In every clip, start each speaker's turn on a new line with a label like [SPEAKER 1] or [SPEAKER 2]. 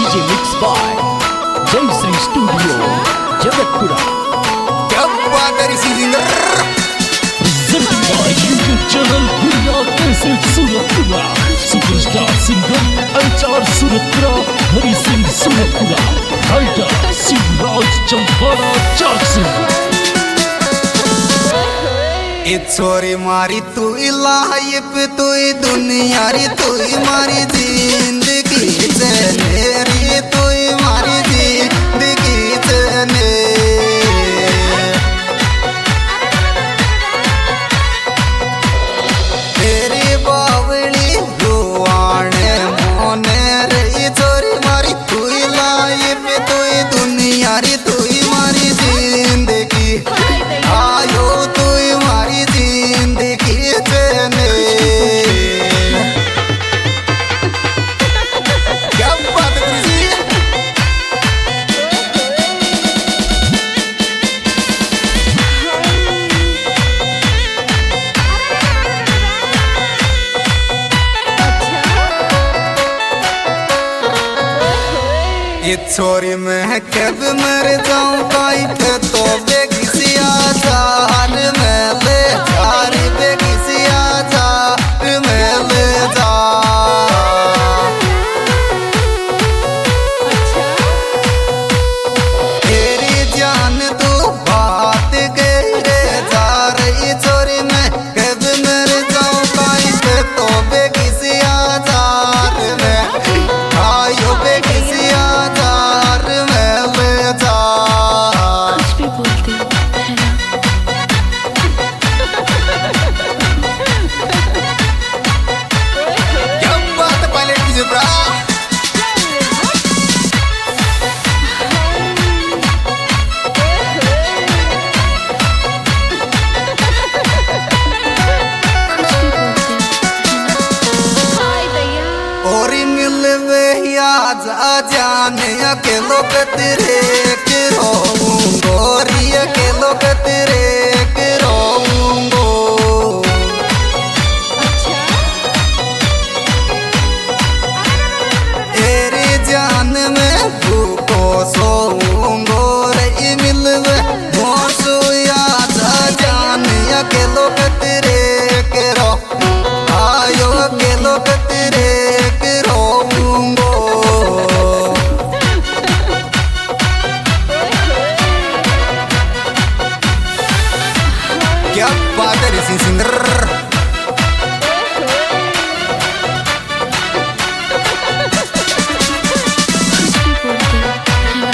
[SPEAKER 1] DJ mix by जय Shri studio Jagatpura.
[SPEAKER 2] क्या बात है ऋषि सिंगर
[SPEAKER 1] चैनल दुनिया कैसे सूरतपुरा सुपरस्टार सिंगर अंचार सूरतपुरा हरि सिंह सूरतपुरा राइटर शिवराज चंपारा चाक
[SPEAKER 2] छोरी मारी तू लाइफ तू दुनिया री तू मारी जिंदगी चनेरी तू मारी जिंदगी चने तेरी बावली रुआने मोने रे छोरी मारी तू लाइफ तू दुनिया री तू मारी जिंदगी आयो तू मारी जिंदगी चने क्या बात है जी ये छोरी मैं कब मर जाऊं काई पे तो बेगिसिया जार में ले जारी बेगिसिया जार में ले जा तेरी जान तू बात करे जा रही छोरी मैं कब मर जाऊं काई पे तो बेगिसिया जार में आयो बेगिसिया जार में ले जा
[SPEAKER 3] कुछ भी बोलती है ना।
[SPEAKER 2] क्या बात है पायलट की जुबरा
[SPEAKER 3] कुछ भी बोलती है ना।
[SPEAKER 2] और मिलवे आज आ जाने के लोग तेरे के रोऊंगो रिया के लोग तेरे के रोऊंगो तेरी जान में भूखो सोऊंगो रे मिलवे मोसो आज आ जाने के लोग तेरे के रो आयो के लोग तेरे के रोऊंगो क्या बात है ऋषि सिंगर
[SPEAKER 3] कुछ भी बोलती है ना।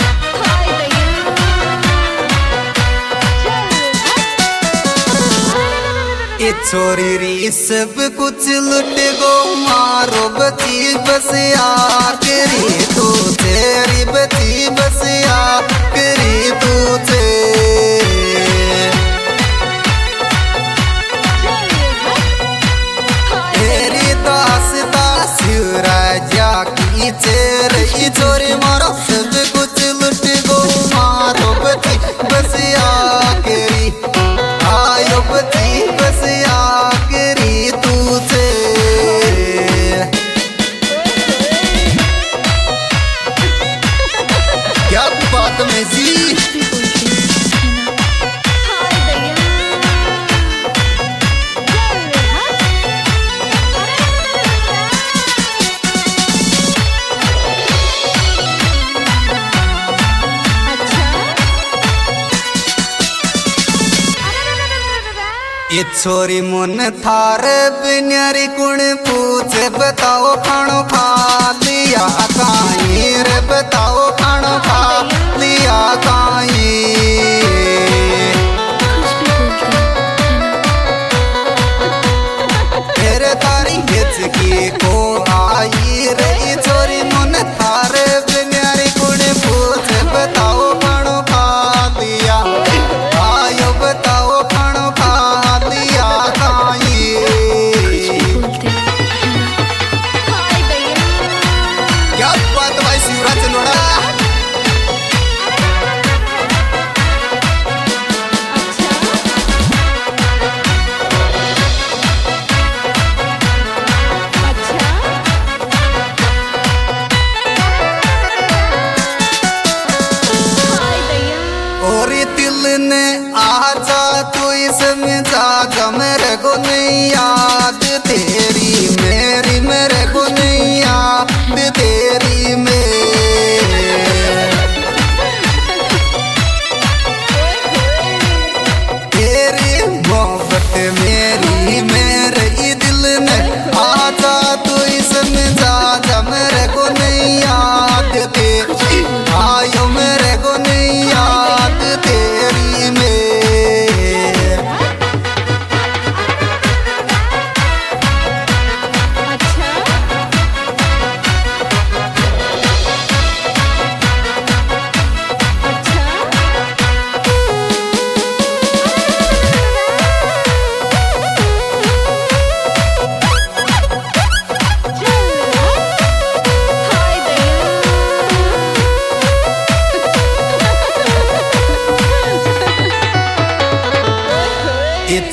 [SPEAKER 2] ये छोरी री सब कुछ लुट गो मारो बची बस आखरी तू तेरी बची बस आखरी तू तेरी दास दास राजा की चेरी छोरी मारो सब कुछ लुट गो मारो बची बस आखरी आयो बची बस आखरी तुझे क्या बात में जी
[SPEAKER 3] कुछ भी बोलती है ना।
[SPEAKER 2] ये छोरी मुन थारे बिन्यारी कुण पूछे बताओ खानो खा लिया काई रे बताओ खानो खा लिया काई
[SPEAKER 3] कुछ भी बोलती है ना।
[SPEAKER 2] तेरे तारी हिचकी को आई रे ये छोरी मुन थारे बिन्यारी कुण पूछे बताओ खानो खा लिया आयो बताओ खानो खा लिया काई
[SPEAKER 3] बोलती है ना।
[SPEAKER 2] क्या बात भाई शिवराज चंदोड़ा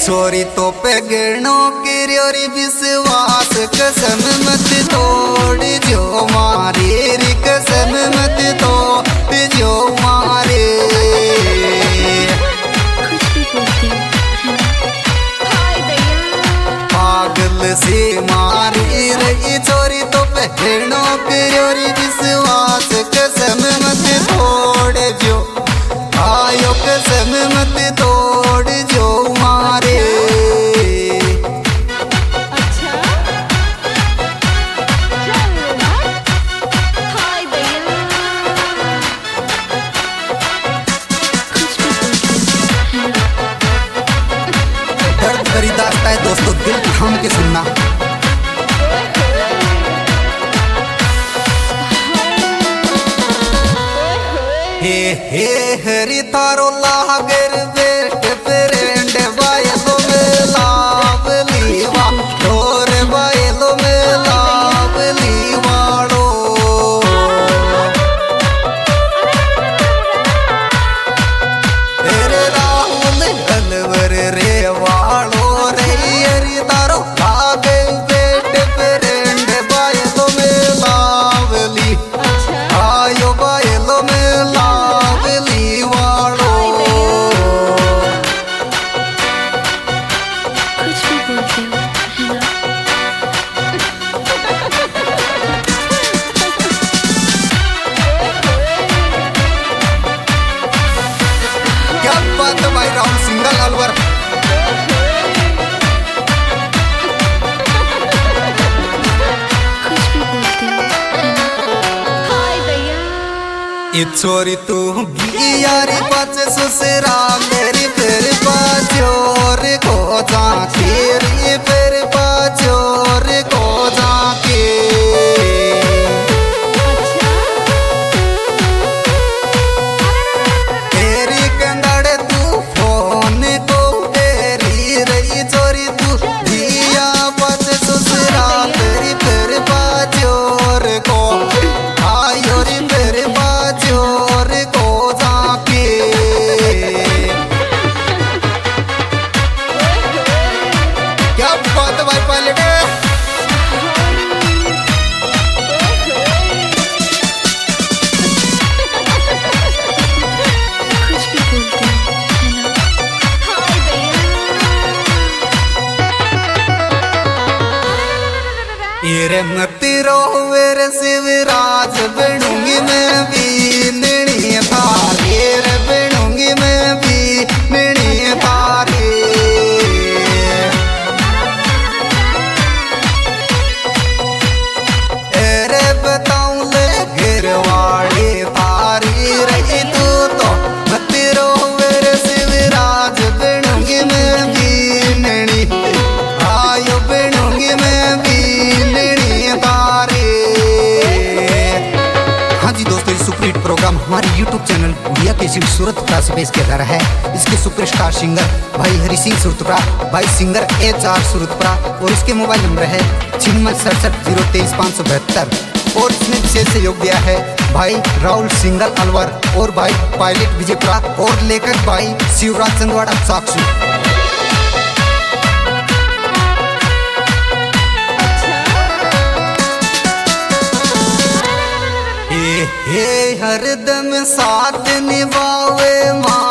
[SPEAKER 2] छोरी तो पे गिरणों की रे विश्वास कसम मत तोड़ जो मारे रे कसम मत तोड़ जो मारे
[SPEAKER 3] कुछ भी बोलते हो है ना।
[SPEAKER 2] पागल से मारी रही छोरी तो पे गिरणों की रे विश्वास कसम मत तोड़ जो आयो कसम मत तोड़ जो मारे
[SPEAKER 3] कुछ भी बोलते हो है ना।
[SPEAKER 2] दर्द भरी दास्तां है दोस्तों, दिल थाम के सुनना। हे हरी तारो लागर बेट फ्रेंड बायलो में लावली वा डोर बायलो में लावली वाड़ो तेरे राहुल अलवर रे वाड़ो रे हरी तारो लागर बेट फ्रेंड बायलो में लावली आयो बायलो में लावली वाड़ो
[SPEAKER 3] कुछ भी बोलते हो है ना।
[SPEAKER 2] क्या बात है भाई राहुल सिंगल अलवर।
[SPEAKER 3] कुछ भी बोलते हो है ना।
[SPEAKER 2] ये छोरी तू यारी पाच ससुरा मेरी फिर पाचोर को जाके रे फिर पाचोर को जाके तेरी कंदड़ तू फोन को तेरी रही छोरी तू दिया पाच ससुरा तेरी फिर पाचोर को आयो रे फिर पाचोर को जाके क्या बात है भाई पायलट।
[SPEAKER 3] कुछ भी बोलते हो है ना।
[SPEAKER 2] ये मती रोवेर शिवराज बनूंगी मैं भी नणी थारे रे बनूंगी मैं भी नणी थारे अरे बताऊं ले गिरवाड़ी थारी रही तू तो मती रोवेर शिवराज बनूंगी मैं भी नणी आयो बनूंगी मैं भी नणी तारे। हाँ जी दोस्तों, ये सुपर हिट प्रोग्राम हमारे YouTube चैनल इंडिया के सिंह सूरतपुरा से पेश किया जा रहा है। इसके सुपरस्टार सिंगर भाई हरि सिंह सूरतपुरा, भाई सिंगर HR सूरतपुरा और इसके मोबाइल नंबर है 9667033572 और इसमें विशेष सहयोग दिया है भाई राहुल सिंगल अलवर और भाई पायलट विजयपुरा और लेखक भाई शिवराज चंदवाड़ा साक्षी। हे हरदम साथ निभावे माँ